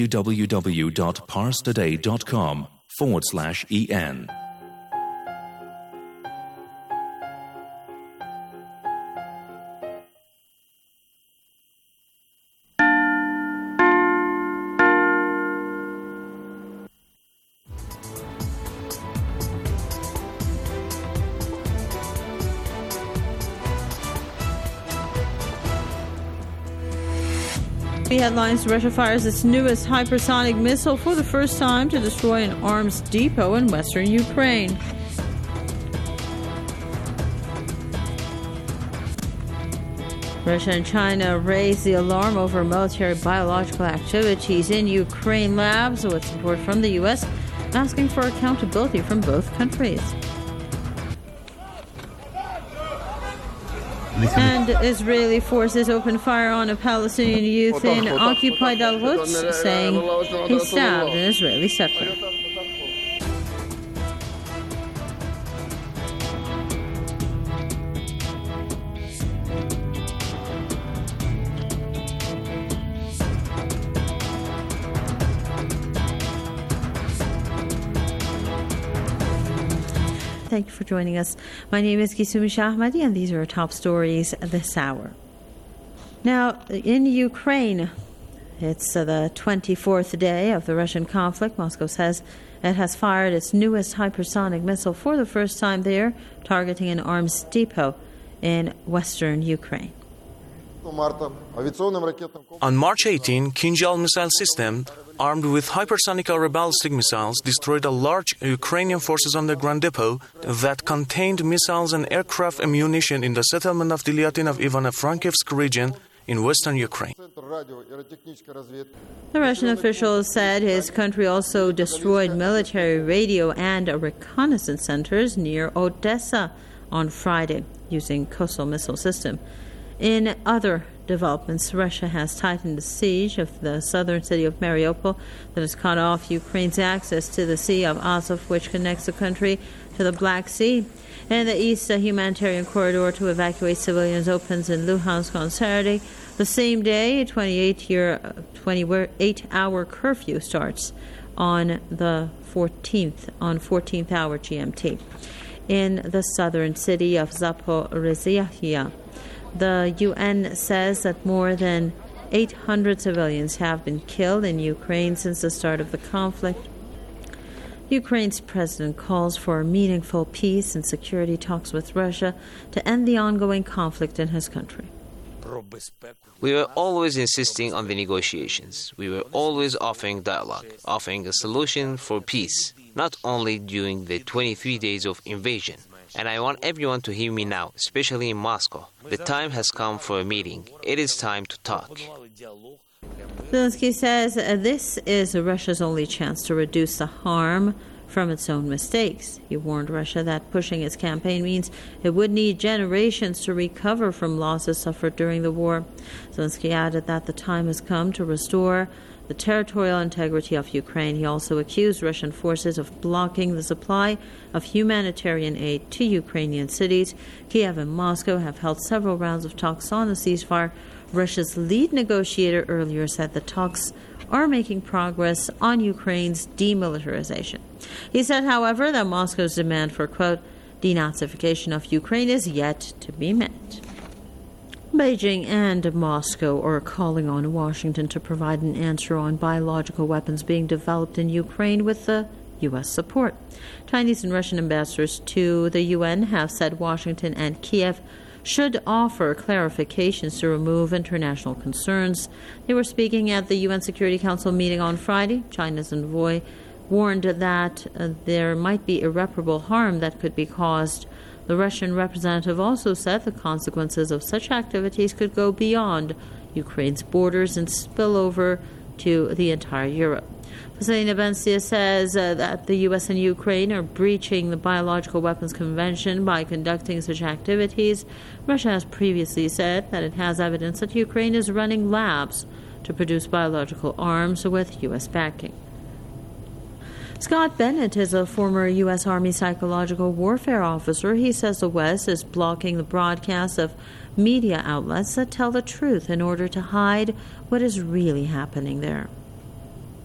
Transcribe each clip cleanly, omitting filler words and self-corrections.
www.parstoday.com/en. Headlines: Russia fires its newest hypersonic missile for the first time to destroy an arms depot in western Ukraine. Russia and China raised the alarm over military biological activities in Ukraine labs with support from the U.S., asking for accountability from both countries. And Israeli forces opened fire on a Palestinian youth in occupied Al-Quds, saying he stabbed an Israeli settler. Thank you for joining us. My name is Kisumi Shahmadi, and these are our top stories this hour. Now, in Ukraine, it's the 24th day of the Russian conflict. Moscow says it has fired its newest hypersonic missile for the first time there, targeting an arms depot in western Ukraine. On March 18, Kinjal missile system, armed with hypersonic aeroballistic missiles, destroyed a large Ukrainian forces underground depot that contained missiles and aircraft ammunition in the settlement of Dilyatin of Ivano-Frankivsk region in western Ukraine. The Russian official said his country also destroyed military radio and reconnaissance centers near Odessa on Friday using Kosol missile system. In other developments, Russia has tightened the siege of the southern city of Mariupol that has cut off Ukraine's access to the Sea of Azov, which connects the country to the Black Sea. In the east, a humanitarian corridor to evacuate civilians opens in Luhansk on Saturday. The same day, a 28-hour curfew starts on the 14th hour GMT. In the southern city of Zaporizhzhia, the UN says that more than 800 civilians have been killed in Ukraine since the start of the conflict. Ukraine's president calls for meaningful peace and security talks with Russia to end the ongoing conflict in his country. We were always insisting on the negotiations. We were always offering dialogue, offering a solution for peace, not only during the 23 days of invasion. And I want everyone to hear me now, especially in Moscow. The time has come for a meeting. It is time to talk. Zelensky says this is Russia's only chance to reduce the harm from its own mistakes. He warned Russia that pushing its campaign means it would need generations to recover from losses suffered during the war. Zelensky added that the time has come to restore the territorial integrity of Ukraine. He also accused Russian forces of blocking the supply of humanitarian aid to Ukrainian cities. Kiev and Moscow have held several rounds of talks on a ceasefire. Russia's lead negotiator earlier said the talks are making progress on Ukraine's demilitarization. He said, however, that Moscow's demand for, quote, denazification of Ukraine is yet to be met. Beijing and Moscow are calling on Washington to provide an answer on biological weapons being developed in Ukraine with the U.S. support. Chinese and Russian ambassadors to the UN have said Washington and Kiev should offer clarifications to remove international concerns. They were speaking at the UN Security Council meeting on Friday. China's envoy warned that there might be irreparable harm that could be caused. The Russian representative also said the consequences of such activities could go beyond Ukraine's borders and spill over to the entire Europe. Vasilina Bensia says that the U.S. and Ukraine are breaching the Biological Weapons Convention by conducting such activities. Russia has previously said that it has evidence that Ukraine is running labs to produce biological arms with U.S. backing. Scott Bennett is a former U.S. Army psychological warfare officer. He says the West is blocking the broadcast of media outlets that tell the truth in order to hide what is really happening there.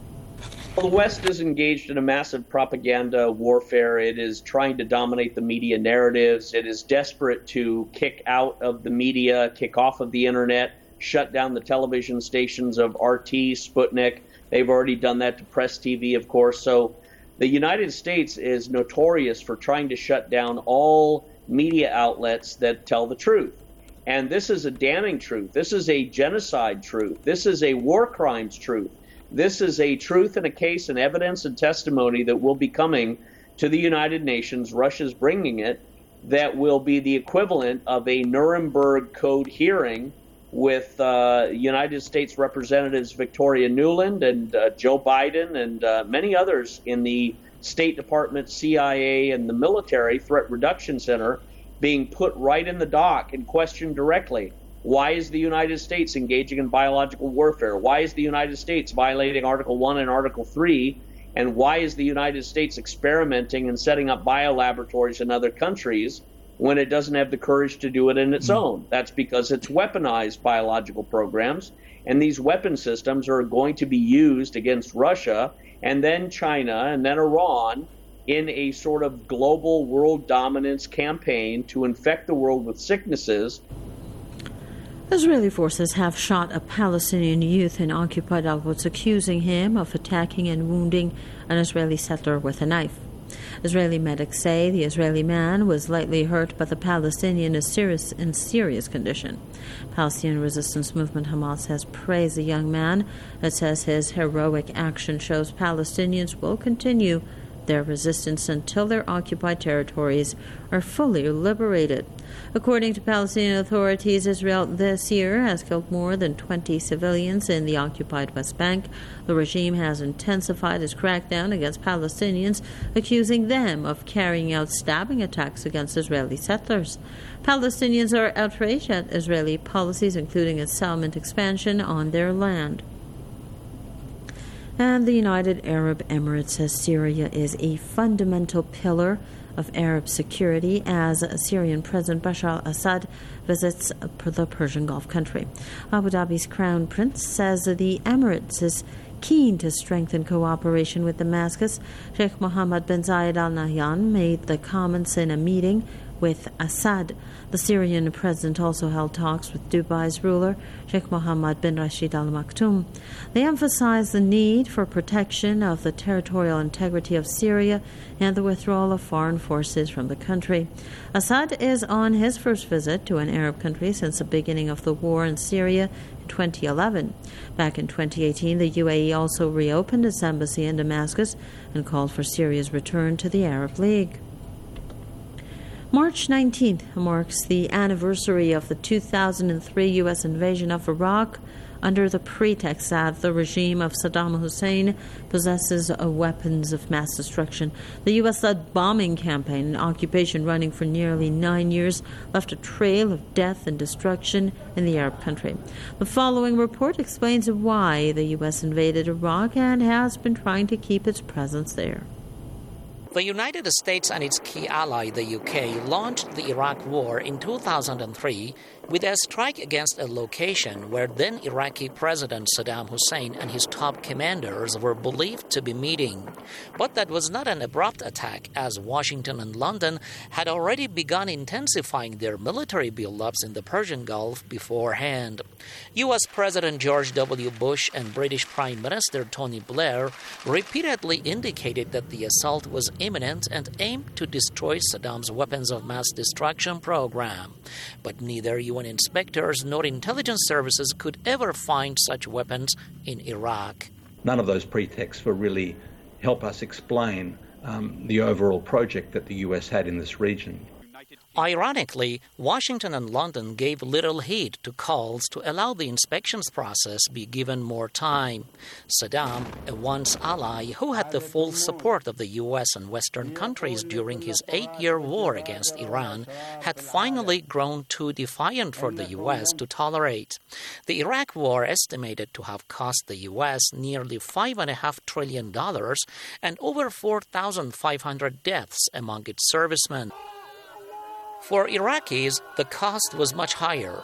Well, the West is engaged in a massive propaganda warfare. It is trying to dominate the media narratives. It is desperate to kick out of the media, kick off of the internet, shut down the television stations of RT, Sputnik. They've already done that to Press TV, of course. So the United States is notorious for trying to shut down all media outlets that tell the truth. And this is a damning truth. This is a genocide truth. This is a war crimes truth. This is a truth and a case and evidence and testimony that will be coming to the United Nations. Russia's bringing it, that will be the equivalent of a Nuremberg Code hearing with United States Representatives Victoria Nuland and Joe Biden and many others in the State Department, CIA, and the Military Threat Reduction Center being put right in the dock and questioned directly. Why is the United States engaging in biological warfare? Why is the United States violating Article 1 and Article 3? And why is the United States experimenting and setting up biolaboratories in other countries when it doesn't have the courage to do it in its own? That's because it's weaponized biological programs, and these weapon systems are going to be used against Russia and then China and then Iran in a sort of global world dominance campaign to infect the world with sicknesses. Israeli forces have shot a Palestinian youth in occupied Al-Quds, accusing him of attacking and wounding an Israeli settler with a knife. Israeli medics say the Israeli man was lightly hurt, but the Palestinian is in serious condition. Palestinian resistance movement Hamas has praised the young man. It says his heroic action shows Palestinians will continue their resistance until their occupied territories are fully liberated. According to Palestinian authorities, Israel this year has killed more than 20 civilians in the occupied West Bank. The regime has intensified its crackdown against Palestinians, accusing them of carrying out stabbing attacks against Israeli settlers. Palestinians are outraged at Israeli policies, including its settlement expansion on their land. And the United Arab Emirates says Syria is a fundamental pillar of Arab security as Syrian President Bashar al-Assad visits the Persian Gulf country. Abu Dhabi's Crown Prince says the Emirates is keen to strengthen cooperation with Damascus. Sheikh Mohammed bin Zayed Al Nahyan made the comments in a meeting with Assad. The Syrian president also held talks with Dubai's ruler, Sheikh Mohammed bin Rashid Al Maktoum. They emphasized the need for protection of the territorial integrity of Syria and the withdrawal of foreign forces from the country. Assad is on his first visit to an Arab country since the beginning of the war in Syria in 2011. Back in 2018, the UAE also reopened its embassy in Damascus and called for Syria's return to the Arab League. March 19th marks the anniversary of the 2003 U.S. invasion of Iraq under the pretext that the regime of Saddam Hussein possesses weapons of mass destruction. The U.S.-led bombing campaign and occupation running for nearly 9 years left a trail of death and destruction in the Arab country. The following report explains why the U.S. invaded Iraq and has been trying to keep its presence there. The United States and its key ally, the UK, launched the Iraq War in 2003 with a strike against a location where then Iraqi President Saddam Hussein and his top commanders were believed to be meeting. But that was not an abrupt attack, as Washington and London had already begun intensifying their military buildups in the Persian Gulf beforehand. U.S. President George W. Bush and British Prime Minister Tony Blair repeatedly indicated that the assault was imminent and aimed to destroy Saddam's weapons of mass destruction program. But neither UN inspectors nor intelligence services could ever find such weapons in Iraq. None of those pretexts will really help us explain the overall project that the US had in this region. Ironically, Washington and London gave little heed to calls to allow the inspections process be given more time. Saddam, a once ally who had the full support of the U.S. and Western countries during his 8-year war against Iran, had finally grown too defiant for the U.S. to tolerate. The Iraq War estimated to have cost the U.S. nearly $5.5 trillion and over 4,500 deaths among its servicemen. For Iraqis, the cost was much higher.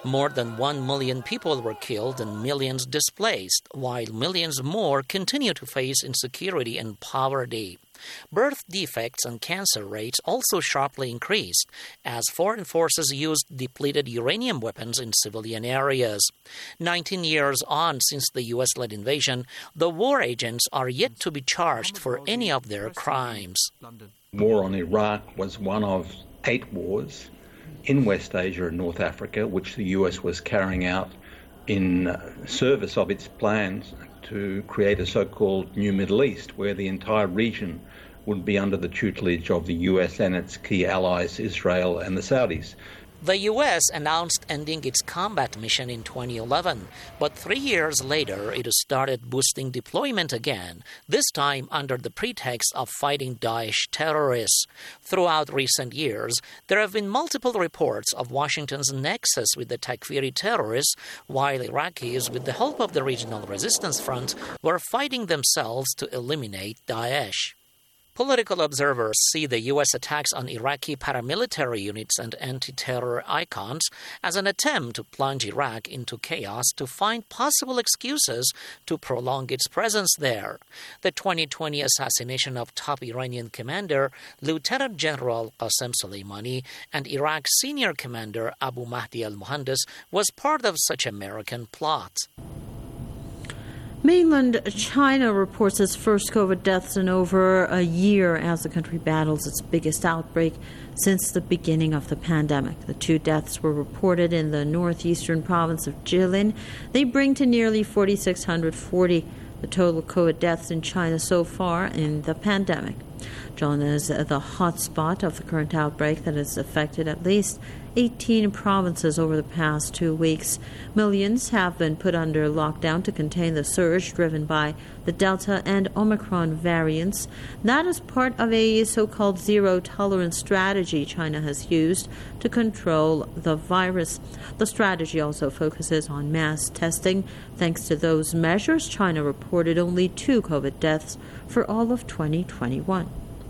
More than 1 million people were killed and millions displaced, while millions more continue to face insecurity and poverty. Birth defects and cancer rates also sharply increased as foreign forces used depleted uranium weapons in civilian areas. 19 years on since the U.S.-led invasion, the war agents are yet to be charged for any of their crimes. War on Iraq was one of 8 wars in West Asia and North Africa, which the US was carrying out in service of its plans to create a so-called New Middle East, where the entire region would be under the tutelage of the US and its key allies, Israel and the Saudis. The U.S. announced ending its combat mission in 2011, but 3 years later it started boosting deployment again, this time under the pretext of fighting Daesh terrorists. Throughout recent years, there have been multiple reports of Washington's nexus with the Takfiri terrorists, while Iraqis, with the help of the Regional Resistance Front, were fighting themselves to eliminate Daesh. Political observers see the U.S. attacks on Iraqi paramilitary units and anti-terror icons as an attempt to plunge Iraq into chaos to find possible excuses to prolong its presence there. The 2020 assassination of top Iranian commander Lieutenant General Qasem Soleimani and Iraq's senior commander Abu Mahdi al-Muhandis was part of such American plot. Mainland China reports its first COVID deaths in over a year as the country battles its biggest outbreak since the beginning of the pandemic. The 2 deaths were reported in the northeastern province of Jilin. They bring to nearly 4,640 the total COVID deaths in China so far in the pandemic. China is the hotspot of the current outbreak that has affected at least 18 provinces over the past 2 weeks. Millions have been put under lockdown to contain the surge driven by the Delta and Omicron variants. That is part of a so-called zero-tolerance strategy China has used to control the virus. The strategy also focuses on mass testing. Thanks to those measures, China reported only 2 COVID deaths for all of 2021.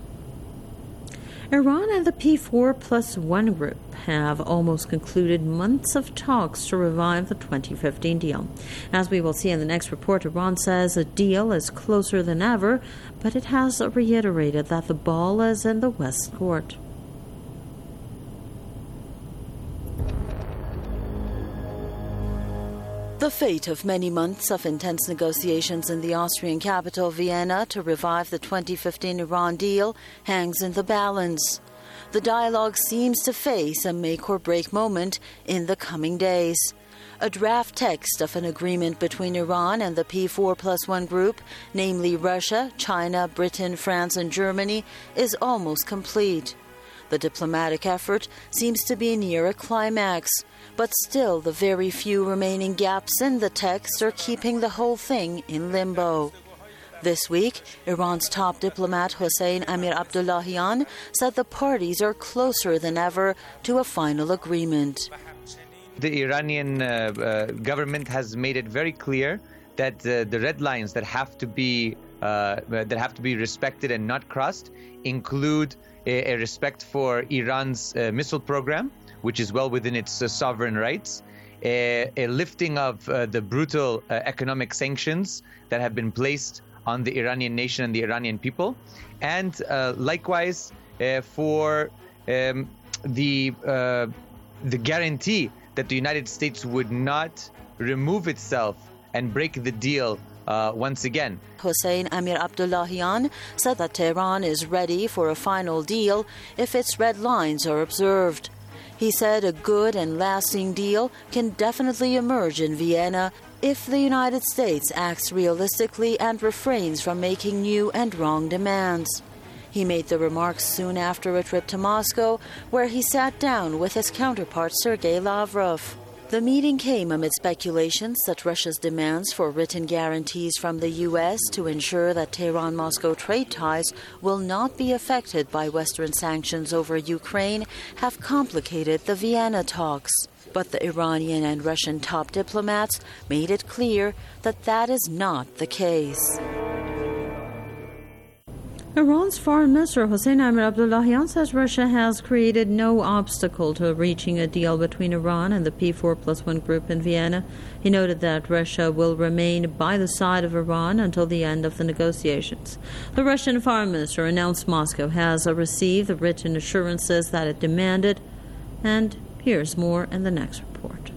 Iran and the P4+1 group have almost concluded months of talks to revive the 2015 deal. As we will see in the next report, Iran says a deal is closer than ever, but it has reiterated that the ball is in the West court. The fate of many months of intense negotiations in the Austrian capital, Vienna, to revive the 2015 Iran deal hangs in the balance. The dialogue seems to face a make-or-break moment in the coming days. A draft text of an agreement between Iran and the P4+1 group, namely Russia, China, Britain, France, and Germany, is almost complete. The diplomatic effort seems to be near a climax, but still the very few remaining gaps in the text are keeping the whole thing in limbo. This week, Iran's top diplomat Hossein Amir-Abdollahian said the parties are closer than ever to a final agreement. The Iranian government has made it very clear that the red lines that have to be respected and not crossed include a respect for Iran's missile program, which is well within its sovereign rights, a lifting of the brutal economic sanctions that have been placed on the Iranian nation and the Iranian people, and likewise for the guarantee that the United States would not remove itself and break the deal once again. Hossein Amir-Abdollahian said that Tehran is ready for a final deal if its red lines are observed. He said a good and lasting deal can definitely emerge in Vienna if the United States acts realistically and refrains from making new and wrong demands. He made the remarks soon after a trip to Moscow, where he sat down with his counterpart Sergei Lavrov. The meeting came amid speculations that Russia's demands for written guarantees from the U.S. to ensure that Tehran-Moscow trade ties will not be affected by Western sanctions over Ukraine have complicated the Vienna talks. But the Iranian and Russian top diplomats made it clear that that is not the case. Iran's Foreign Minister Hossein Amir-Abdollahian says Russia has created no obstacle to reaching a deal between Iran and the P4+1 group in Vienna. He noted that Russia will remain by the side of Iran until the end of the negotiations. The Russian Foreign Minister announced Moscow has received the written assurances that it demanded, and here's more in the next report.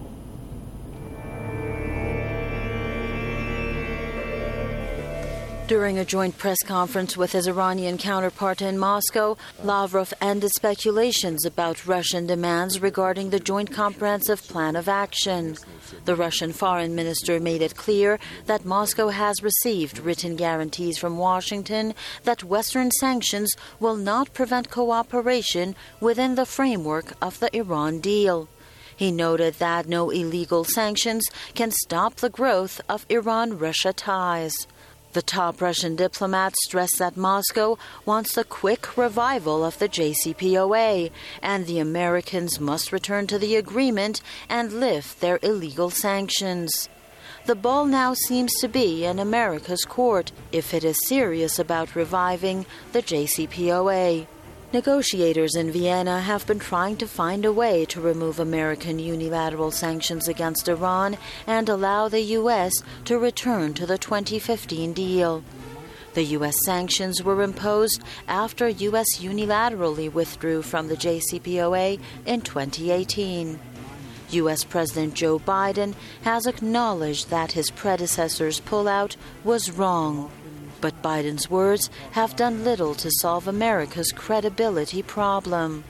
During a joint press conference with his Iranian counterpart in Moscow, Lavrov ended speculations about Russian demands regarding the Joint Comprehensive Plan of Action. The Russian foreign minister made it clear that Moscow has received written guarantees from Washington that Western sanctions will not prevent cooperation within the framework of the Iran deal. He noted that no illegal sanctions can stop the growth of Iran-Russia ties. The top Russian diplomat stressed that Moscow wants a quick revival of the JCPOA, and the Americans must return to the agreement and lift their illegal sanctions. The ball now seems to be in America's court if it is serious about reviving the JCPOA. Negotiators in Vienna have been trying to find a way to remove American unilateral sanctions against Iran and allow the U.S. to return to the 2015 deal. The U.S. sanctions were imposed after U.S. unilaterally withdrew from the JCPOA in 2018. U.S. President Joe Biden has acknowledged that his predecessor's pullout was wrong. But Biden's words have done little to solve America's credibility problem.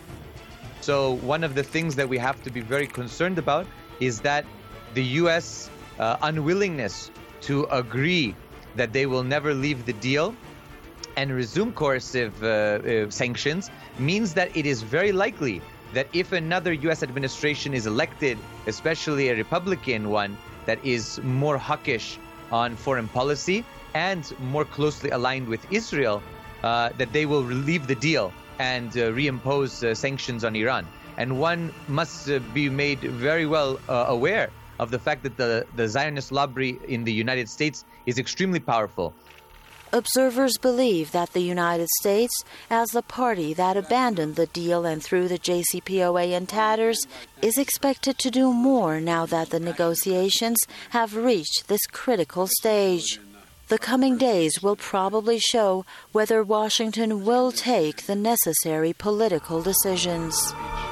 So one of the things that we have to be very concerned about is that the U.S. Unwillingness to agree that they will never leave the deal and resume coercive sanctions means that it is very likely that if another U.S. administration is elected, especially a Republican one that is more hawkish on foreign policy and more closely aligned with Israel, that they will leave the deal and reimpose sanctions on Iran. And one must be made very well aware of the fact that the Zionist lobby in the United States is extremely powerful. Observers believe that the United States, as the party that abandoned the deal and threw the JCPOA in tatters, is expected to do more now that the negotiations have reached this critical stage. The coming days will probably show whether Washington will take the necessary political decisions.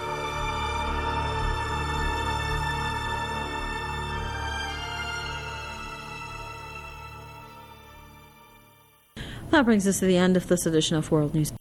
That brings us to the end of this edition of World News.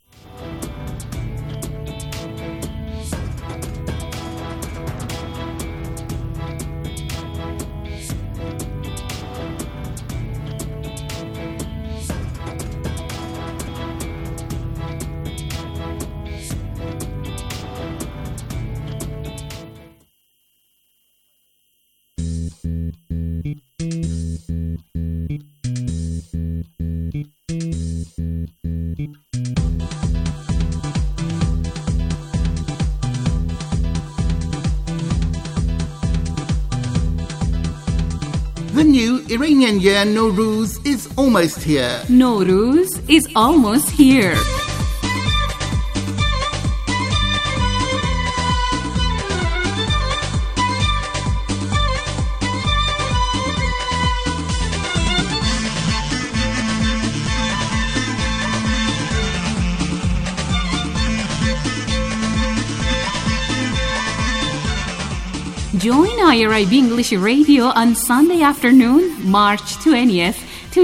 The new Iranian year Nowruz is almost here. Nowruz is almost here. Join IRIB English Radio on Sunday afternoon, March 20th,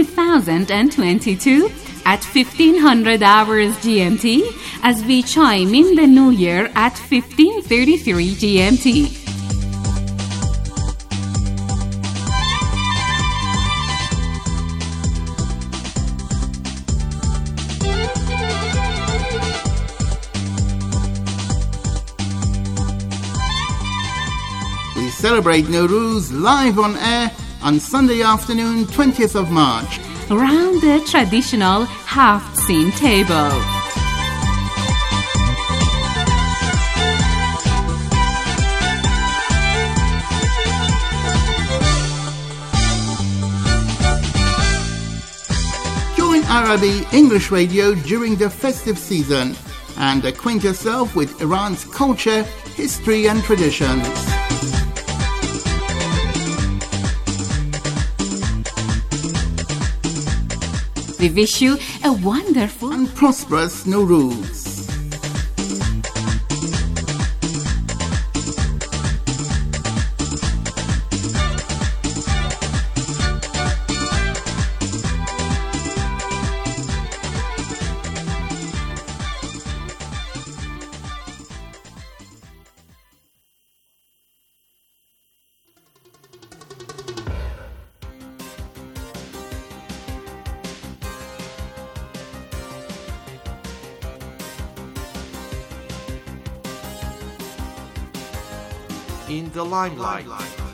2022 at 1500 hours GMT as we chime in the new year at 1533 GMT. Celebrate Nowruz live on air on Sunday afternoon, 20th of March. Around the traditional half-scene table. Join Arabic English radio during the festive season and acquaint yourself with Iran's culture, history and traditions. We wish you a wonderful and prosperous Nowruz. In the limelight.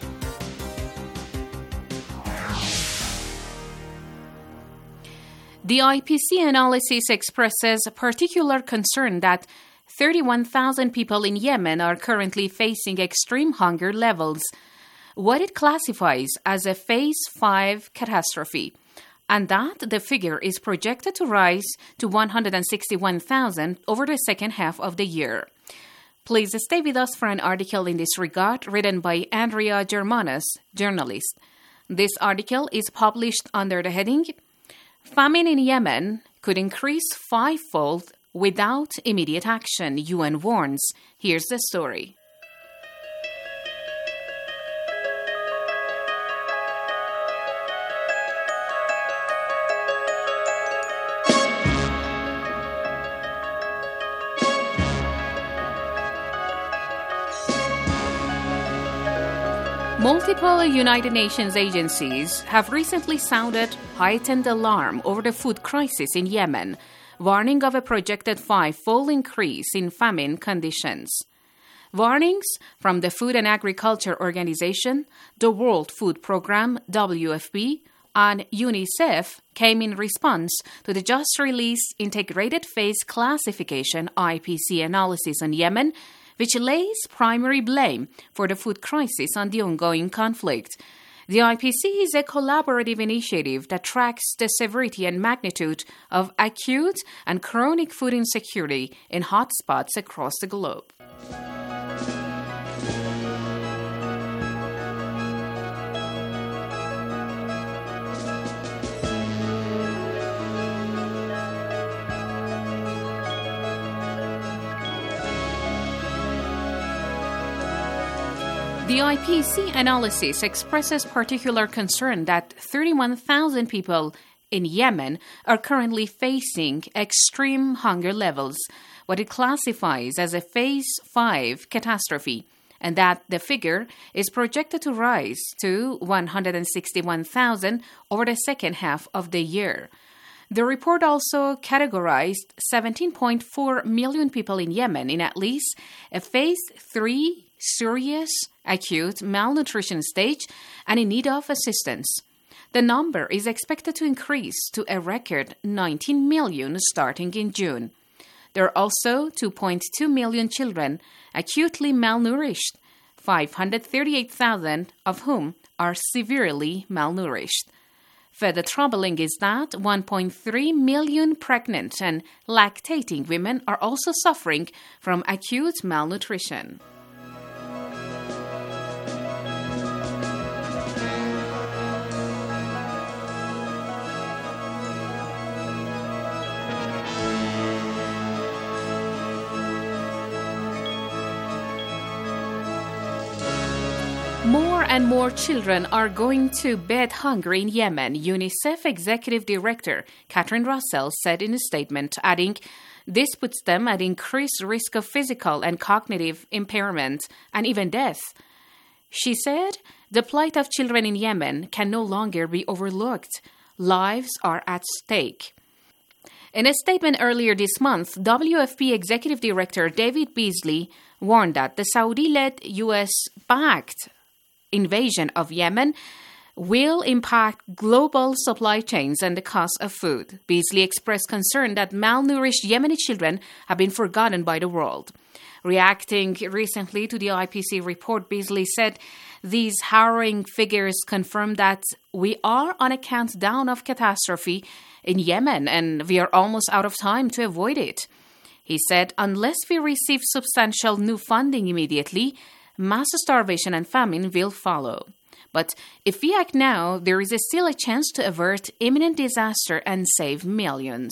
The IPC analysis expresses particular concern that 31,000 people in Yemen are currently facing extreme hunger levels, what it classifies as a Phase 5 catastrophe, and that the figure is projected to rise to 161,000 over the second half of the year. Please stay with us for an article in this regard written by Andrea Germanos, journalist. This article is published under the heading, Famine in Yemen could increase fivefold without immediate action, UN warns. Here's the story. Multiple United Nations agencies have recently sounded heightened alarm over the food crisis in Yemen, warning of a projected fivefold increase in famine conditions. Warnings from the Food and Agriculture Organization, the World Food Programme, WFP, and UNICEF came in response to the just-released Integrated Phase Classification IPC analysis on Yemen, which lays primary blame for the food crisis on the ongoing conflict. The IPC is a collaborative initiative that tracks the severity and magnitude of acute and chronic food insecurity in hotspots across the globe. The IPC analysis expresses particular concern that 31,000 people in Yemen are currently facing extreme hunger levels, what it classifies as a Phase 5 catastrophe, and that the figure is projected to rise to 161,000 over the second half of the year. The report also categorized 17.4 million people in Yemen in at least a Phase 3 serious acute malnutrition stage and in need of assistance. The number is expected to increase to a record 19 million starting in June. There are also 2.2 million children acutely malnourished, 538,000 of whom are severely malnourished. Further troubling is that 1.3 million pregnant and lactating women are also suffering from acute malnutrition. More and more children are going to bed hungry in Yemen, UNICEF Executive Director Catherine Russell said in a statement, adding, this puts them at increased risk of physical and cognitive impairment and even death. She said, the plight of children in Yemen can no longer be overlooked. Lives are at stake. In a statement earlier this month, WFP Executive Director David Beasley warned that the Saudi-led U.S.-backed invasion of Yemen will impact global supply chains and the cost of food. Beasley expressed concern that malnourished Yemeni children have been forgotten by the world. Reacting recently to the IPC report, Beasley said these harrowing figures confirm that we are on a countdown of catastrophe in Yemen and we are almost out of time to avoid it. He said, unless we receive substantial new funding immediately, mass starvation and famine will follow. But if we act now, there is still a chance to avert imminent disaster and save millions.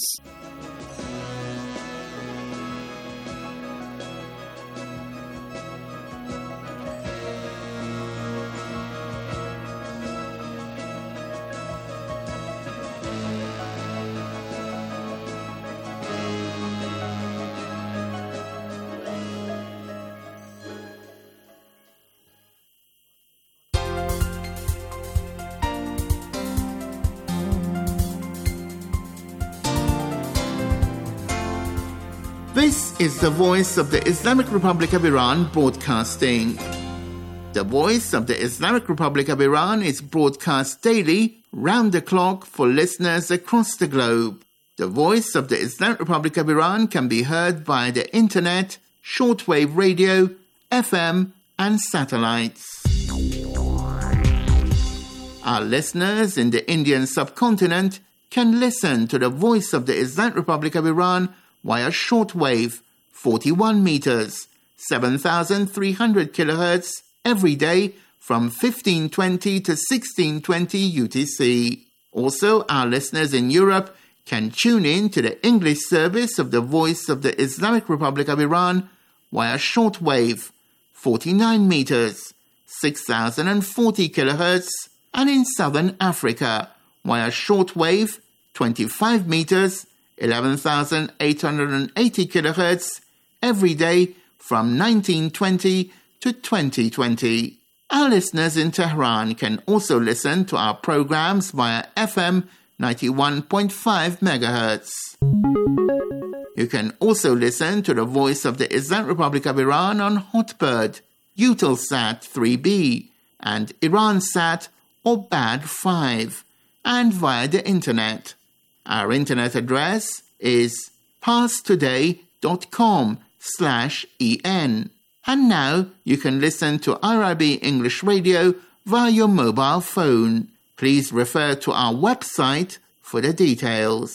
This is the Voice of the Islamic Republic of Iran broadcasting. The Voice of the Islamic Republic of Iran is broadcast daily, round the clock, for listeners across the globe. The Voice of the Islamic Republic of Iran can be heard via the internet, shortwave radio, FM, and satellites. Our listeners in the Indian subcontinent can listen to the Voice of the Islamic Republic of Iran via shortwave, 41 meters, 7,300 kilohertz, every day from 1520 to 1620 UTC. Also, our listeners in Europe can tune in to the English service of the Voice of the Islamic Republic of Iran via shortwave, 49 meters, 6,040 kilohertz, and in Southern Africa via shortwave, 25 meters, 11,880 kilohertz, every day from 1920 to 2020. Our listeners in Tehran can also listen to our programs via FM 91.5 megahertz. You can also listen to the Voice of the Islamic Republic of Iran on Hotbird, Eutelsat 3B, and Iransat or BAD 5, and via the internet. Our internet address is parstoday.com/en. And now you can listen to IRIB English Radio via your mobile phone. Please refer to our website for the details.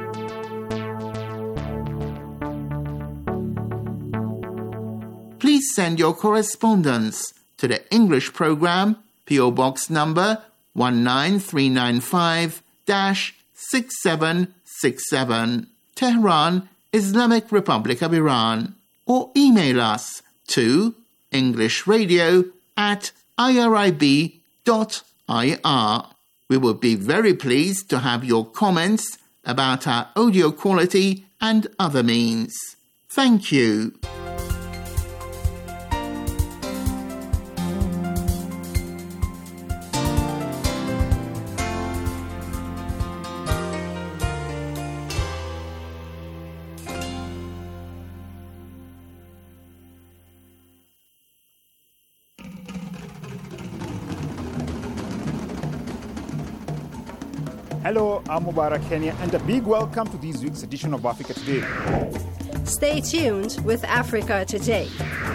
Please send your correspondence to the English program, PO Box number 19395-6767, Tehran, Islamic Republic of Iran, or email us to englishradio@irib.ir. We would be very pleased to have your comments about our audio quality and other means. Thank you. Hello, I'm Mubarak Kenya, and a big welcome to this week's edition of Africa Today. Stay tuned with Africa Today.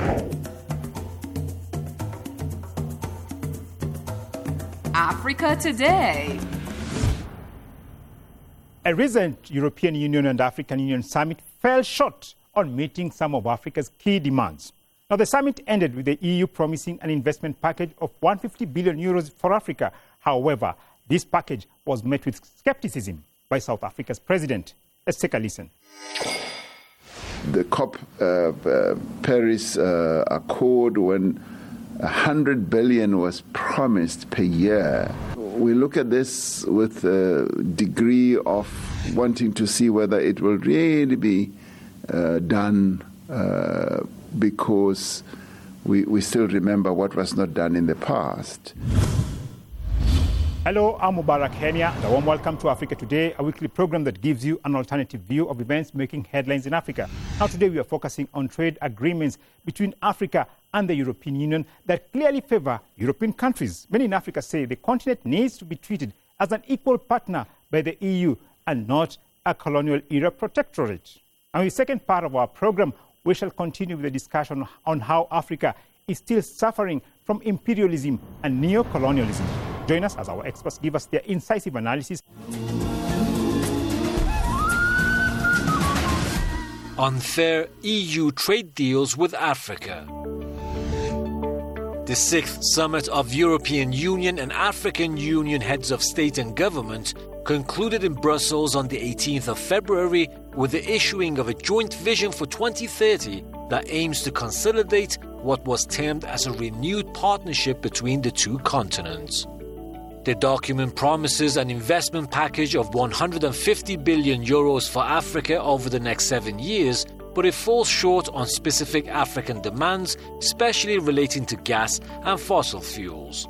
Africa Today. A recent European Union and African Union summit fell short on meeting some of Africa's key demands. Now, the summit ended with the EU promising an investment package of 150 billion euros for Africa. However, this package was met with skepticism by South Africa's president. Let's take a listen. The COP Paris Accord, when 100 billion was promised per year, we look at this with a degree of wanting to see whether it will really be done, because we still remember what was not done in the past. Hello, I'm Mubarak Kenya, and a warm welcome to Africa Today, a weekly program that gives you an alternative view of events making headlines in Africa. Now, today we are focusing on trade agreements between Africa and the European Union that clearly favor European countries. Many in Africa say the continent needs to be treated as an equal partner by the EU and not a colonial-era protectorate. And in the second part of our program, we shall continue with the discussion on how Africa is still suffering from imperialism and neo-colonialism. Join us as our experts give us their incisive analysis. Unfair EU trade deals with Africa. The 6th Summit of European Union and African Union heads of state and government concluded in Brussels on the 18th of February with the issuing of a joint vision for 2030 that aims to consolidate what was termed as a renewed partnership between the two continents. The document promises an investment package of 150 billion euros for Africa over the next 7 years, but it falls short on specific African demands, especially relating to gas and fossil fuels.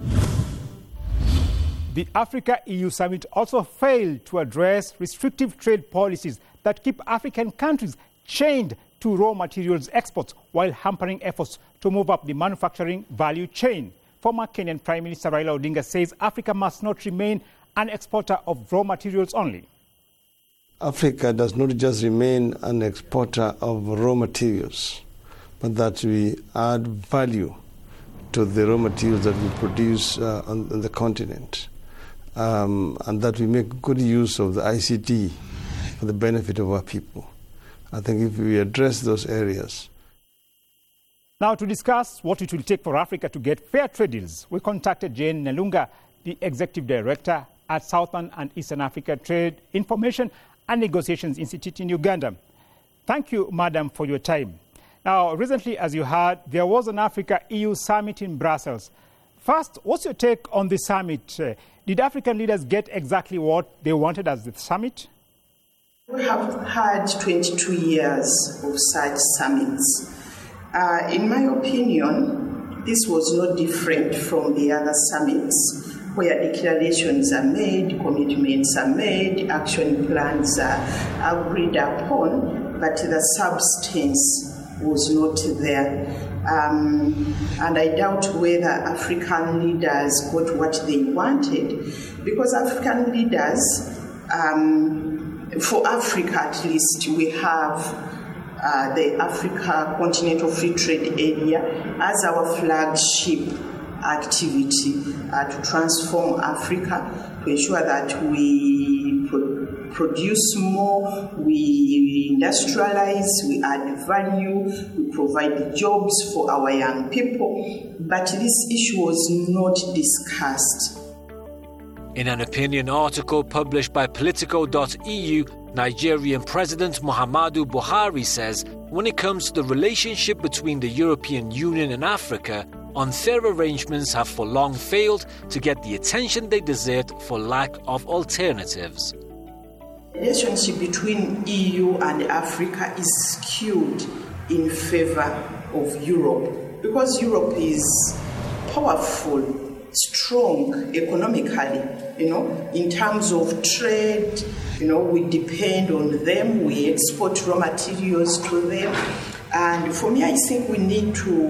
The Africa-EU summit also failed to address restrictive trade policies that keep African countries chained to raw materials exports while hampering efforts to move up the manufacturing value chain. Former Kenyan Prime Minister Raila Odinga says Africa must not remain an exporter of raw materials only. Africa does not just remain an exporter of raw materials, but that we add value to the raw materials that we produce on the continent, and that we make good use of the ICT for the benefit of our people. I think if we address those areas. Now, to discuss what it will take for Africa to get fair trade deals, we contacted Jane Nalunga, the Executive Director at Southern and Eastern Africa Trade Information and Negotiations Institute in Uganda. Thank you, Madam, for your time. Now, recently, as you heard, there was an Africa-EU summit in Brussels. First, what's your take on the summit? Did African leaders get exactly what they wanted at the summit? We have had 22 years of such summits. In my opinion, this was no different from the other summits where declarations are made, commitments are made, action plans are agreed upon, but the substance was not there. And I doubt whether African leaders got what they wanted, because African leaders, for Africa at least, we have the Africa Continental Free Trade Area as our flagship activity to transform Africa, to ensure that we produce more, we industrialize, we add value, we provide jobs for our young people. But this issue was not discussed. In an opinion article published by Politico.eu, Nigerian President Muhammadu Buhari says when it comes to the relationship between the European Union and Africa, unfair arrangements have for long failed to get the attention they deserved for lack of alternatives. The relationship between EU and Africa is skewed in favor of Europe because Europe is powerful, strong economically, in terms of trade, we depend on them, we export raw materials to them. And for me, I think we need to,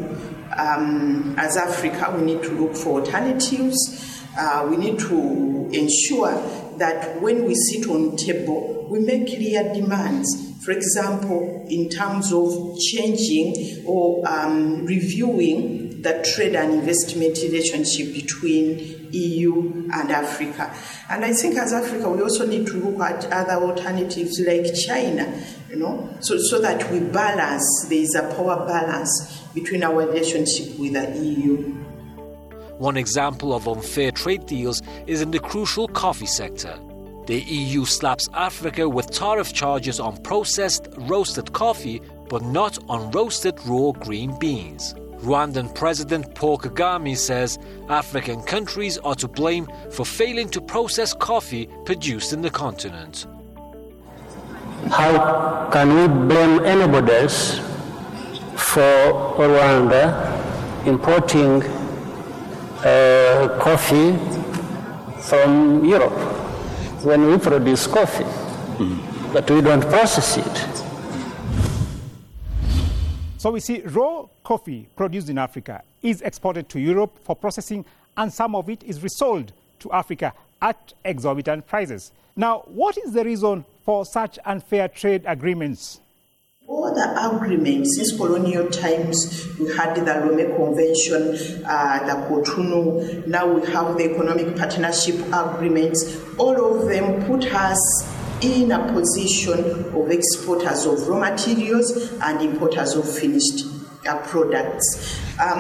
as Africa, we need to look for alternatives. We need to ensure that when we sit on table, we make clear demands. For example, in terms of changing or reviewing the trade and investment relationship between EU and Africa. And I think as Africa, we also need to look at other alternatives like China, so that we balance, there is a power balance between our relationship with the EU. One example of unfair trade deals is in the crucial coffee sector. The EU slaps Africa with tariff charges on processed roasted coffee, but not on roasted raw green beans. Rwandan President Paul Kagame says African countries are to blame for failing to process coffee produced in the continent. How can we blame anybody else for Rwanda importing coffee from Europe when we produce coffee, but we don't process it? So we see raw coffee produced in Africa is exported to Europe for processing, and some of it is resold to Africa at exorbitant prices. Now, what is the reason for such unfair trade agreements? All the agreements since colonial times, we had the Lomé Convention, the Cotonou, now we have the economic partnership agreements. All of them put us in a position of exporters of raw materials and importers of finished products.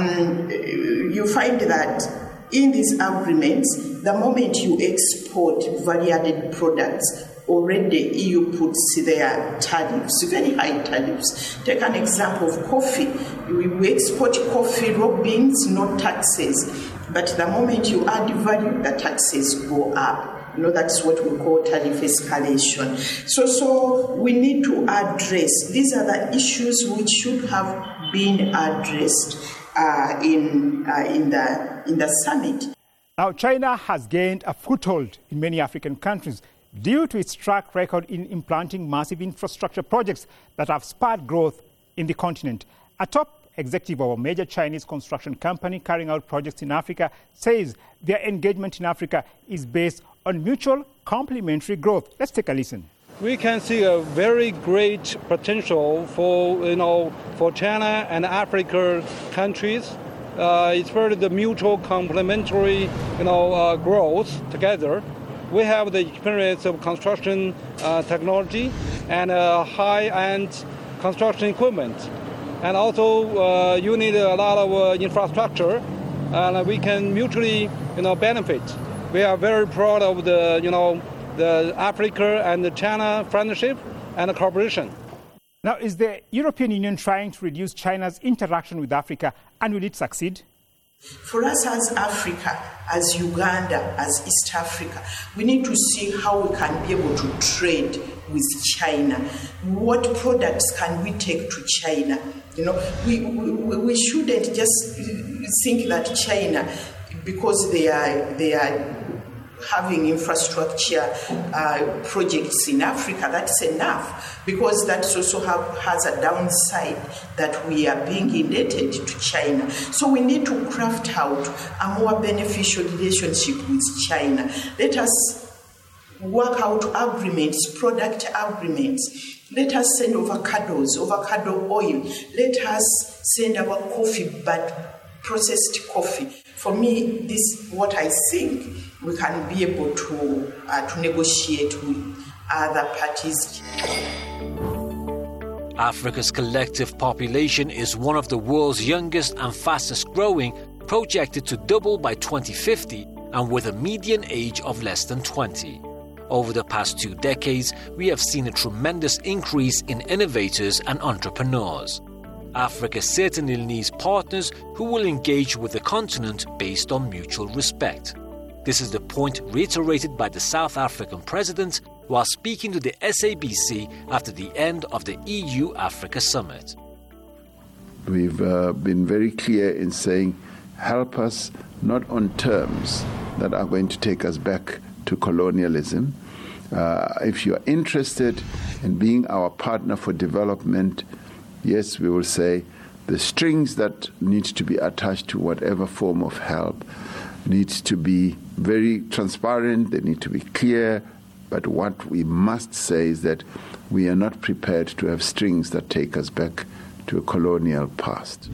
You find that in these agreements, the moment you export value-added products, already EU puts their tariffs, very high tariffs. Take an example of coffee. We export coffee, raw beans, no taxes. But the moment you add value, the taxes go up. That's what we call tariff escalation. So we need to address. These are the issues which should have been addressed in the summit. Now, China has gained a foothold in many African countries due to its track record in implanting massive infrastructure projects that have spurred growth in the continent. A top executive of a major Chinese construction company carrying out projects in Africa says their engagement in Africa is based on mutual complementary growth. Let's take a listen. We can see a very great potential for China and Africa countries. It's for the mutual complementary growth together. We have the experience of construction technology and high-end construction equipment. And also you need a lot of infrastructure, and we can mutually benefit. We are very proud of the Africa and the China friendship and cooperation. Now, is the European Union trying to reduce China's interaction with Africa, and will it succeed? For us as Africa, as Uganda, as East Africa, we need to see how we can be able to trade with China. What products can we take to China? We shouldn't just think that China, because they are having infrastructure projects in Africa, that's enough, because that also has a downside that we are being indebted to China. So we need to craft out a more beneficial relationship with China. Let us work out agreements, product agreements. Let us send avocado oil. Let us send our coffee, but processed coffee. For me, this is what I think we can be able to negotiate with other parties. Africa's collective population is one of the world's youngest and fastest growing, projected to double by 2050 and with a median age of less than 20. Over the past 2 decades, we have seen a tremendous increase in innovators and entrepreneurs. Africa certainly needs partners who will engage with the continent based on mutual respect. This is the point reiterated by the South African president while speaking to the SABC after the end of the EU-Africa summit. We've been very clear in saying, help us not on terms that are going to take us back to colonialism. If you are interested in being our partner for development, yes, we will say the strings that need to be attached to whatever form of help needs to be very transparent, they need to be clear, but what we must say is that we are not prepared to have strings that take us back to a colonial past.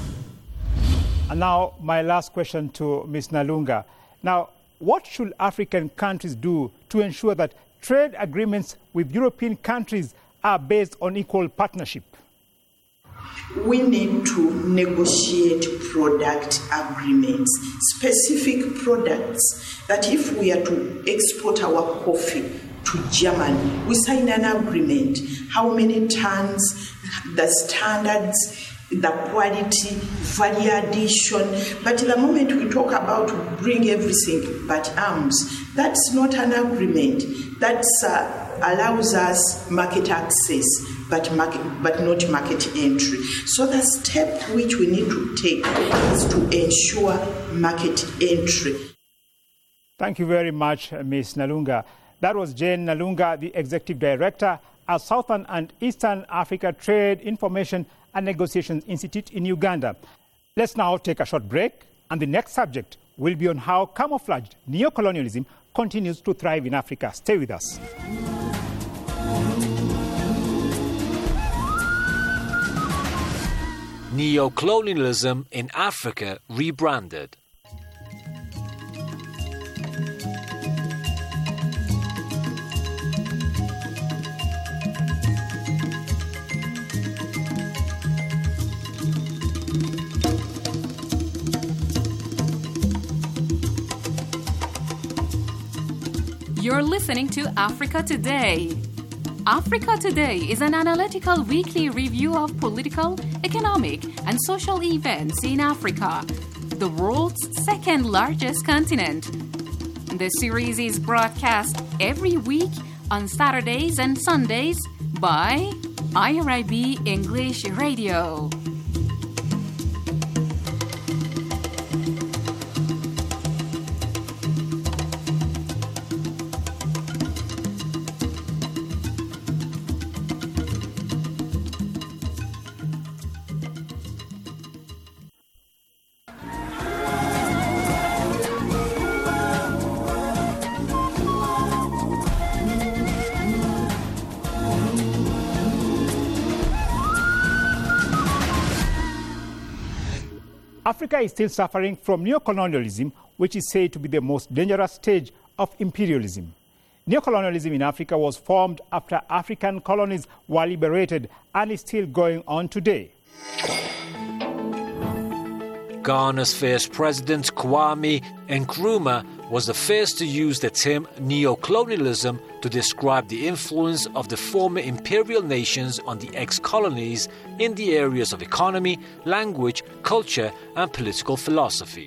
And now my last question to Ms. Nalunga. Now, what should African countries do to ensure that trade agreements with European countries are based on equal partnership? We need to negotiate product agreements, specific products, that if we are to export our coffee to Germany, we sign an agreement, how many tons, the standards, the quality, value addition. But the moment we talk about bring everything but arms, that's not an agreement. That allows us market access, but not market entry. So the step which we need to take is to ensure market entry. Thank you very much, Ms. Nalunga. That was Jane Nalunga, the Executive Director at Southern and Eastern Africa Trade, Information and Negotiations Institute in Uganda. Let's now take a short break, and the next subject will be on how camouflaged neocolonialism continues to thrive in Africa. Stay with us. Neocolonialism in Africa rebranded. You're listening to Africa Today. Africa Today is an analytical weekly review of political, economic, and social events in Africa, the world's second largest continent. The series is broadcast every week on Saturdays and Sundays by IRIB English Radio. Africa is still suffering from neocolonialism, which is said to be the most dangerous stage of imperialism. Neocolonialism in Africa was formed after African colonies were liberated and is still going on today. Ghana's first president, Kwame Nkrumah, was the first to use the term neocolonialism to describe the influence of the former imperial nations on the ex-colonies in the areas of economy, language, culture, and political philosophy.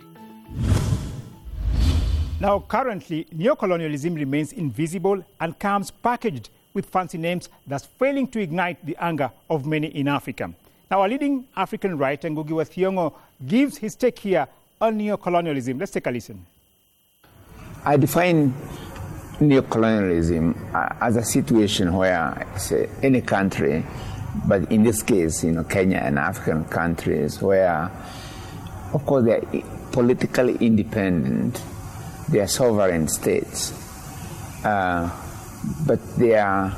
Now, currently, neocolonialism remains invisible and comes packaged with fancy names, thus failing to ignite the anger of many in Africa. Now, a leading African writer, Ngugi wa Thiong'o, gives his take here on neocolonialism. Let's take a listen. I define neocolonialism as a situation where any country, but in this case, Kenya and African countries, where, of course, they are politically independent, they are sovereign states, but their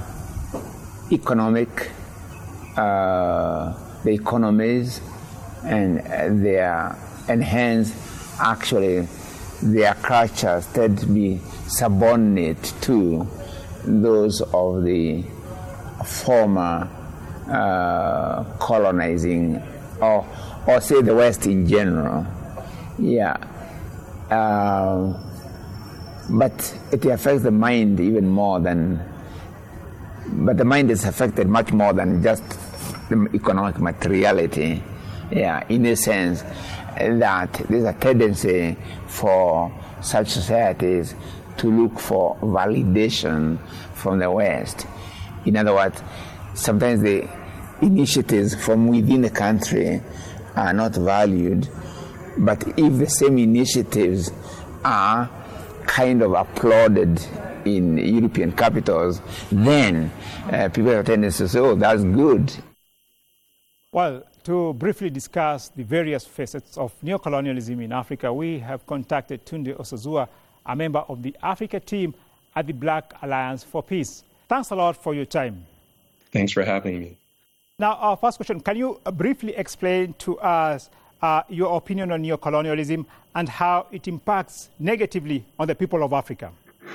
the economies and hence actually their cultures tend to be subordinate to those of the former colonizing or say the West in general. Yeah. But it affects the mind even more than, but the mind is affected much more than just the economic materiality. Yeah, in a sense that there's a tendency for such societies to look for validation from the West. In other words, sometimes the initiatives from within the country are not valued, but if the same initiatives are kind of applauded in European capitals, then people have a tendency to say, oh, that's good. Well, to briefly discuss the various facets of neocolonialism in Africa, we have contacted Tunde Osazua, a member of the Africa team at the Black Alliance for Peace. Thanks a lot for your time. Thanks for having me. Now, our first question, can you briefly explain to us your opinion on neocolonialism and how it impacts negatively on the people of Africa?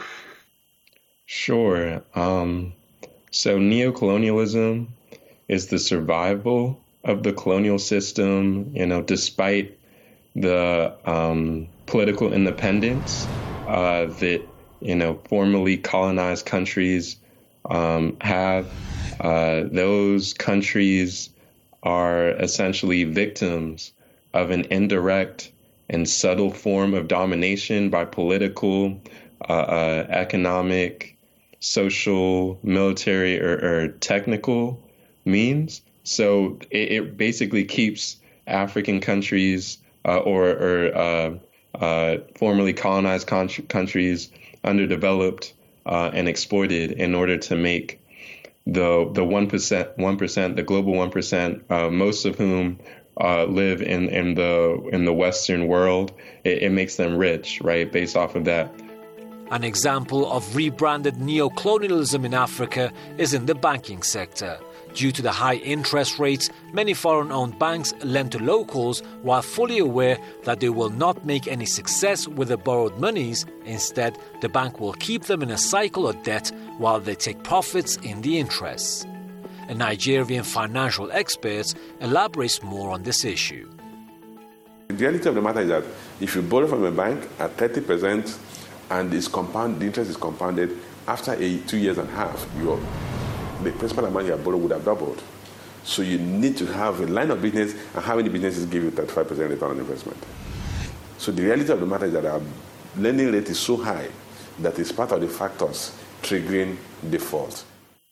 Sure. So neocolonialism is the survival of the colonial system, despite the political independence that, formerly colonized countries have. Those countries are essentially victims of an indirect and subtle form of domination by political, economic, social, military, or technical means. So it basically keeps African countries or formerly colonized countries underdeveloped and exploited in order to make the 1%, the global 1%, most of whom live in the Western world, it makes them rich, right? Based off of that. An example of rebranded neo-colonialism in Africa is in the banking sector. Due to the high interest rates, many foreign-owned banks lend to locals while fully aware that they will not make any success with the borrowed monies. Instead, the bank will keep them in a cycle of debt while they take profits in the interest. A Nigerian financial expert elaborates more on this issue. The reality of the matter is that if you borrow from a bank at 30% and the interest is compounded, after 2 years and a half, the principal amount you have borrowed would have doubled. So you need to have a line of business, and how many businesses give you 35% return on investment? So the reality of the matter is that our lending rate is so high that it's part of the factors triggering default.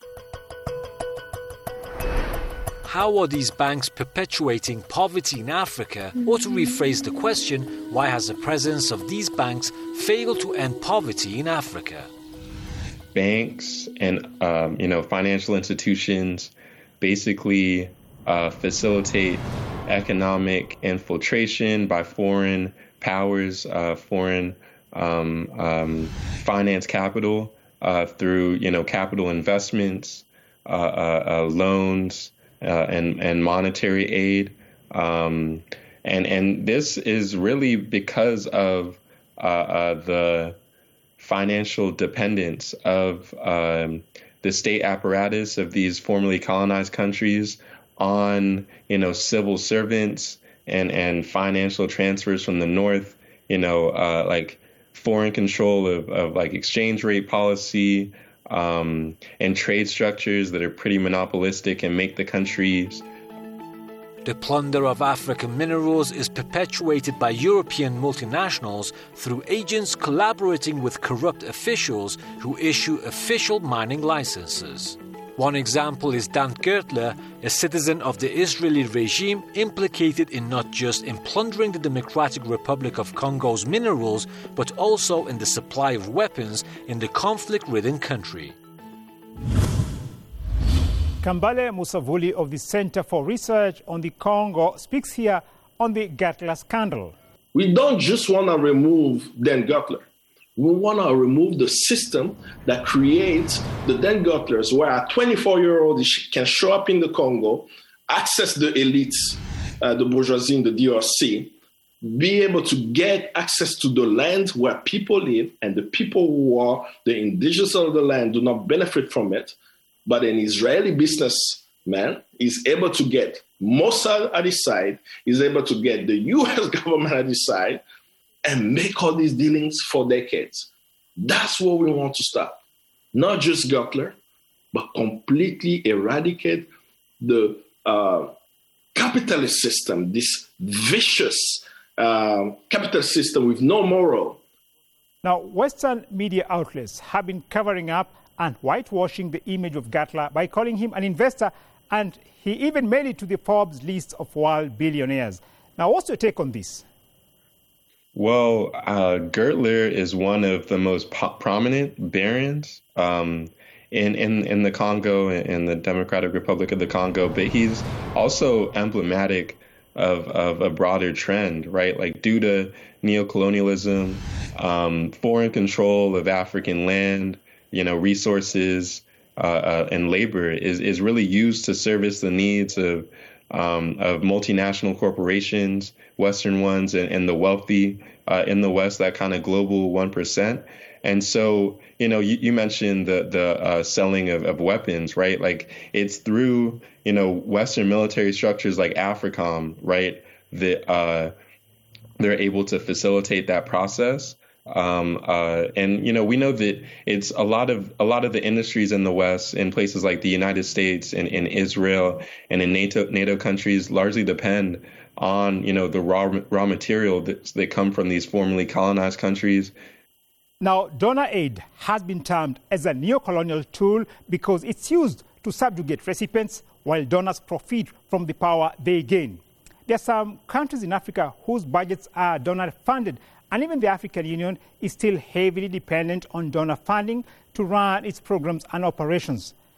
How are these banks perpetuating poverty in Africa? Or to rephrase the question, why has the presence of these banks failed to end poverty in Africa? Banks and financial institutions basically facilitate economic infiltration by foreign powers, foreign finance capital through capital investments, loans, and monetary aid, and this is really because of the financial dependence of the state apparatus of these formerly colonized countries on civil servants and financial transfers from the north, like foreign control of like exchange rate policy, and trade structures that are pretty monopolistic and make the countries. The plunder of African minerals is perpetuated by European multinationals through agents collaborating with corrupt officials who issue official mining licenses. One example is Dan Gertler, a citizen of the Israeli regime implicated in not just in plundering the Democratic Republic of Congo's minerals, but also in the supply of weapons in the conflict-ridden country. Kambale Musavuli of the Center for Research on the Congo speaks here on the Gertler scandal. We don't just want to remove Dan Gertler. We want to remove the system that creates the Dan Gertlers, where a 24-year-old can show up in the Congo, access the elites, the bourgeoisie in the DRC, be able to get access to the land where people live, and the people who are the indigenous of the land do not benefit from it. But an Israeli businessman is able to get Mossad at his side, is able to get the U.S. government at his side, and make all these dealings for decades. That's what we want to stop. Not just Gertler, but completely eradicate the capitalist system, this vicious capitalist system with no moral. Now, Western media outlets have been covering up and whitewashing the image of Gertler by calling him an investor, and he even made it to the Forbes list of world billionaires. Now, what's your take on this? Well, Gertler is one of the most prominent barons in the Congo, in the Democratic Republic of the Congo, but he's also emblematic of a broader trend, right? Like due to neocolonialism, foreign control of African land, resources and labor is really used to service the needs of multinational corporations, Western ones, and the wealthy in the West, that kind of global 1%. And so, you mentioned the selling of weapons, right? Like it's through, Western military structures like AFRICOM, right? That they're able to facilitate that process. And we know that it's a lot of the industries in the West, in places like the United States and in Israel and in NATO countries, largely depend on the raw material that come from these formerly colonized countries. Now, donor aid has been termed as a neo-colonial tool because it's used to subjugate recipients while donors profit from the power they gain. There are some countries in Africa whose budgets are donor-funded, and even the African Union is still heavily dependent on donor funding to run its programs and operations.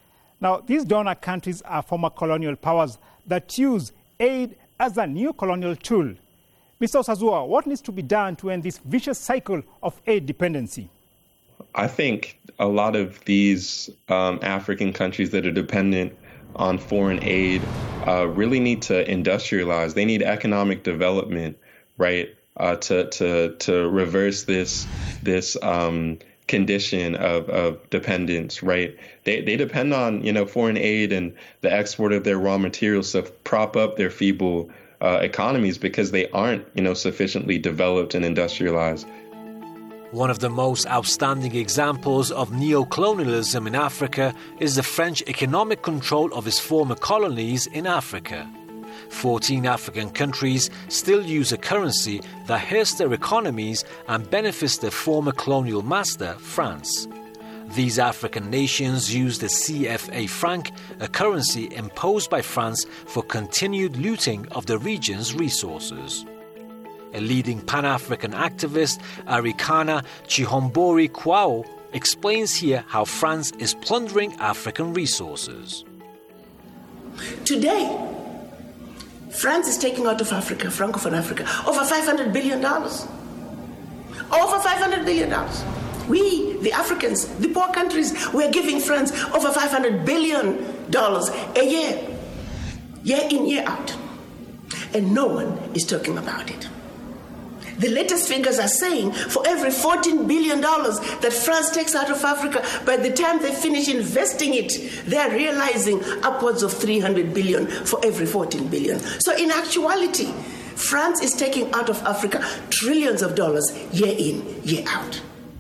Now, these donor countries are former colonial powers that use aid as a neo-colonial tool. Mr. Osazua, what needs to be done to end this vicious cycle of aid dependency? I think a lot of these African countries that are dependent on foreign aid really need to industrialize. They need economic development, right, to reverse this condition of dependence, right? They depend on, foreign aid and the export of their raw materials to prop up their feeble economies because they aren't, sufficiently developed and industrialized. One of the most outstanding examples of neo-colonialism in Africa is the French economic control of its former colonies in Africa. 14 African countries still use a currency that hurts their economies and benefits their former colonial master, France. These African nations use the CFA franc, a currency imposed by France for continued looting of the region's resources. A leading Pan-African activist, Arikana Chihombori Kwao, explains here how France is plundering African resources. Today, France is taking out of Africa, Francophone Africa, over $500 billion. Over $500 billion. We, the Africans, the poor countries, we're giving France over $500 billion a year in, year out. And no one is talking about it. The latest figures are saying for every $14 billion that France takes out of Africa, by the time they finish investing it, they're realizing upwards of $300 billion for every $14 billion. So in actuality, France is taking out of Africa trillions of dollars year in, year out.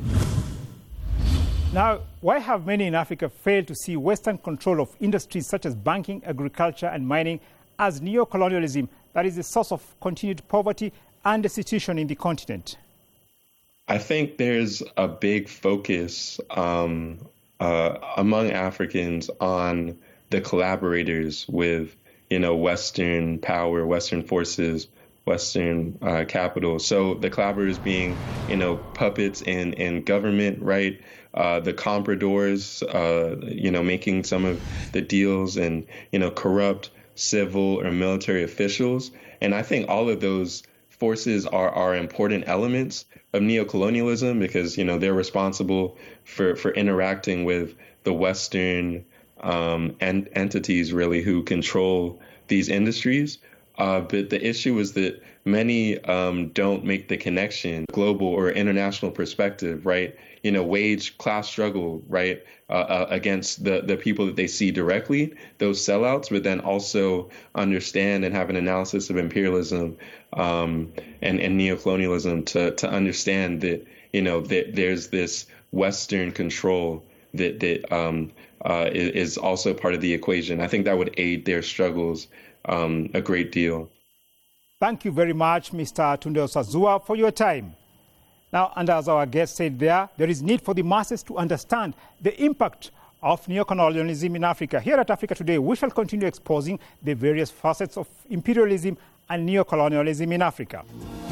Now, why have many in Africa failed to see Western control of industries such as banking, agriculture, and mining as neo-colonialism that is the source of continued poverty and destitution in the continent? I think there's a big focus among Africans on the collaborators with, Western power, Western forces, Western capital. So the collaborators being, puppets in government, right? The compradors, making some of the deals and, corrupt civil or military officials. And I think all of those forces are important elements of neocolonialism because, they're responsible for interacting with the Western entities, really, who control these industries. But the issue is that many don't make the connection, global or international perspective, right? Wage class struggle, right, against the people that they see directly, those sellouts, but then also understand and have an analysis of imperialism and neocolonialism to understand that, that there's this Western control that is also part of the equation. I think that would aid their struggles a great deal. Thank you very much, Mr. Tunde Osazua, for your time. Now, and as our guest said there is need for the masses to understand the impact of neocolonialism in Africa. Here at Africa Today, we shall continue exposing the various facets of imperialism and neocolonialism in Africa.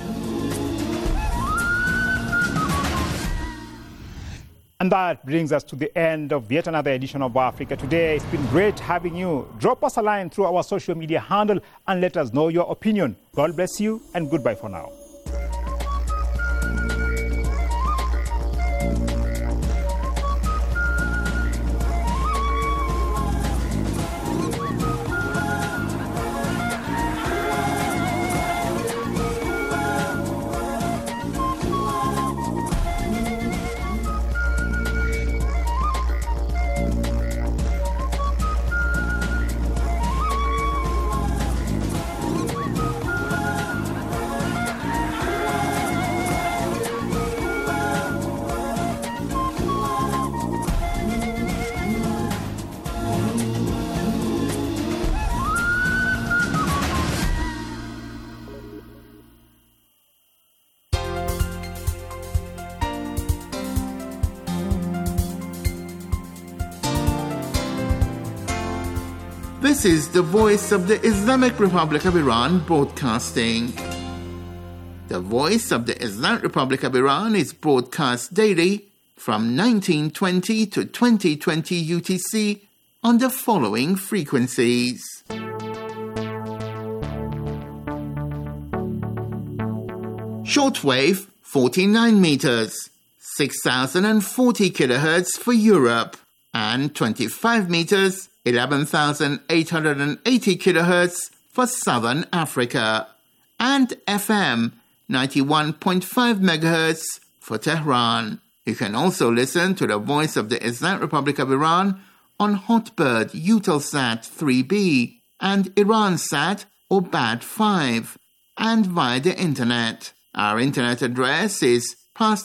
And that brings us to the end of yet another edition of Africa Today. It's been great having you. Drop us a line through our social media handle and let us know your opinion. God bless you and goodbye for now. This is the voice of the Islamic Republic of Iran broadcasting. The voice of the Islamic Republic of Iran is broadcast daily from 1920 to 2020 UTC on the following frequencies. Shortwave 49 meters, 6,040 kilohertz for Europe, and 25 meters, 11,880 kilohertz for Southern Africa, and FM 91.5 megahertz for Tehran. You can also listen to the Voice of the Islamic Republic of Iran on Hotbird Eutelsat 3B and Iransat or BAD 5, and via the internet. Our internet address is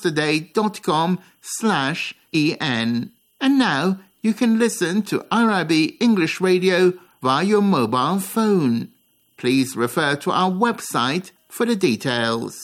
pastoday.com/en. And now you can listen to IRIB English Radio via your mobile phone. Please refer to our website for the details.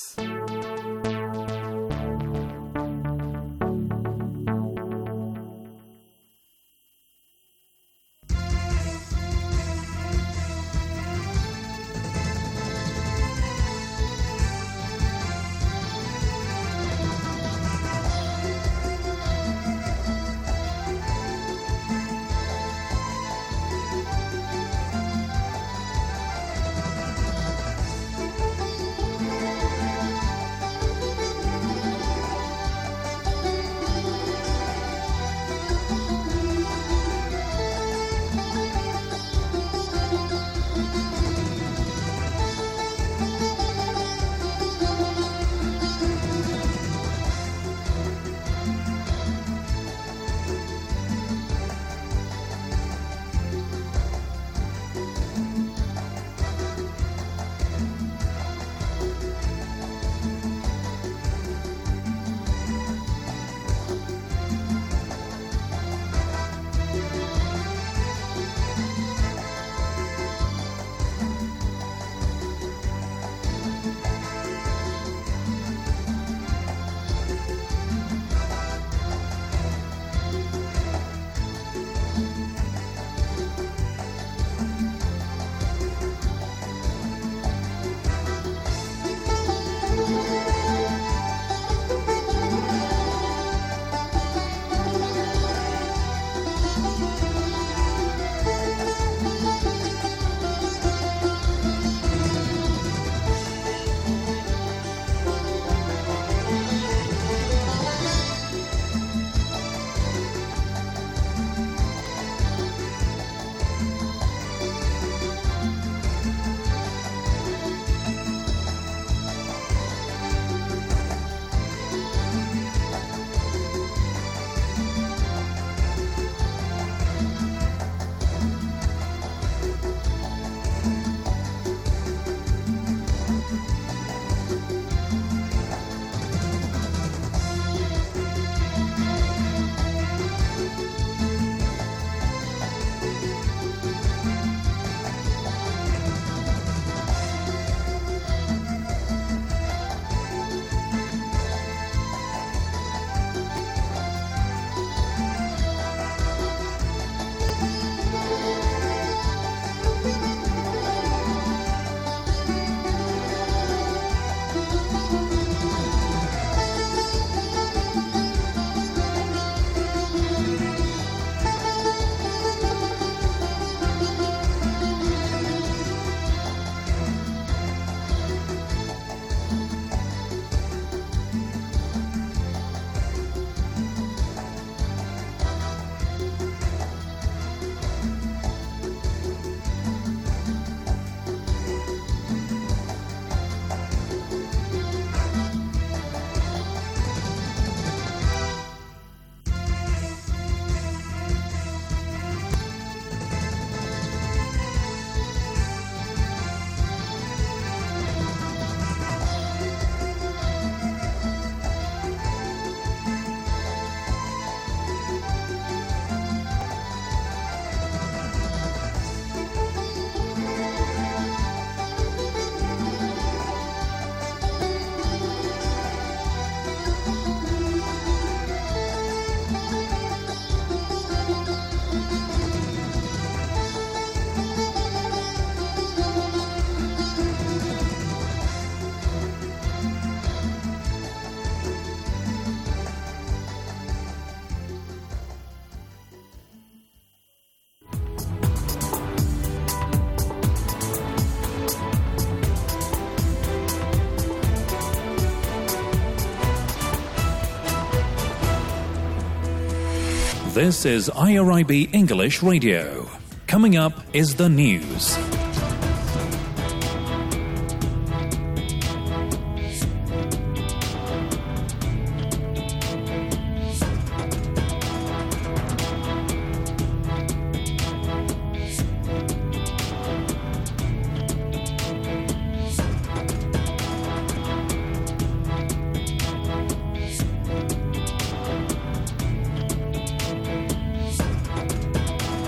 This is IRIB English Radio. Coming up is the news.